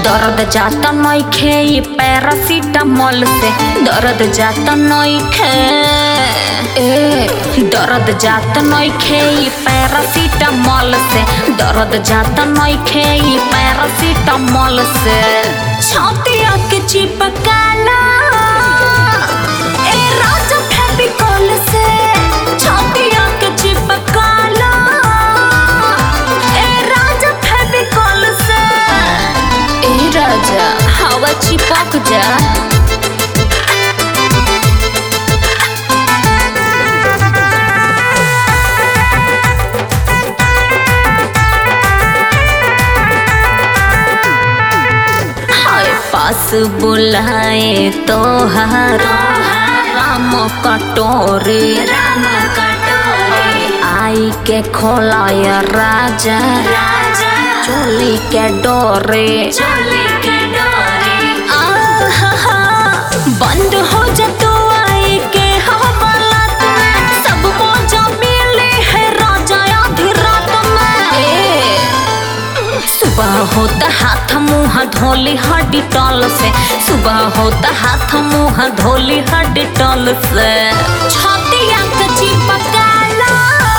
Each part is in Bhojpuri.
दर्द जाता नइखे ई पैरासिटामोल से दर्द जाता नइखे दर्द जाता नइखे ई पैरासिटामोल से दर्द जाता नइखे ई पैरासिटामोल से छातिया के चिपकाला ए राजा फेविकोल से छातिया के चिपकाला ए राजा फेविकोल से ए राजा हवा चिपक जा पास बुलाए तो राम कटोरे आई के खोलाया राजा चोली के डोरे बंद हो जा तो आई के हवाला सब मौजा मिले है राजा आधी रात में सुबह होता हाथ मुँह धोली हड्डी टॉल से सुबह होता हाथ मुँह धोली हड्डी टॉल से छातिया के चिपकाला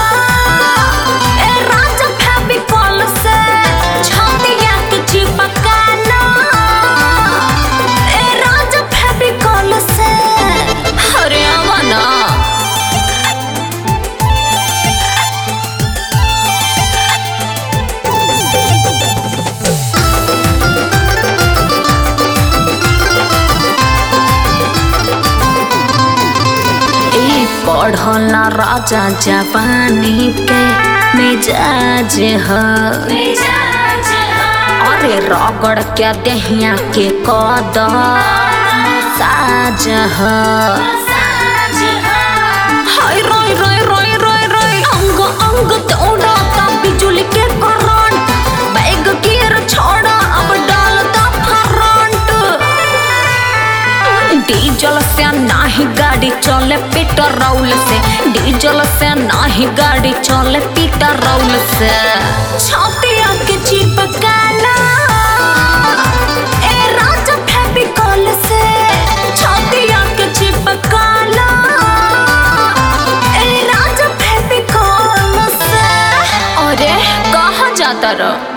ए राजा फेविकोल से छातिया के चिपकाला ए राजा फेविकोल से अरे आवाना पढ़ला राजा जवानी के मिजाज है अरे रगड़ के दहिया के कदर साज है हाय रोय रोय रोय रोय रोय अंग अंग दौड़ाता बिजली के करंट बैग गियर छोड़ा अब डालता फरंट डीजल से नाही गाड़ी चले पेट्रोल से डीजल से नाही गाड़ी चले पेट्रोल से छातिया के चिपकाला ए राजा फेविकोल से छातिया के चिपकाला ए राजा फेविकोल से अरे कहाँ जाता रह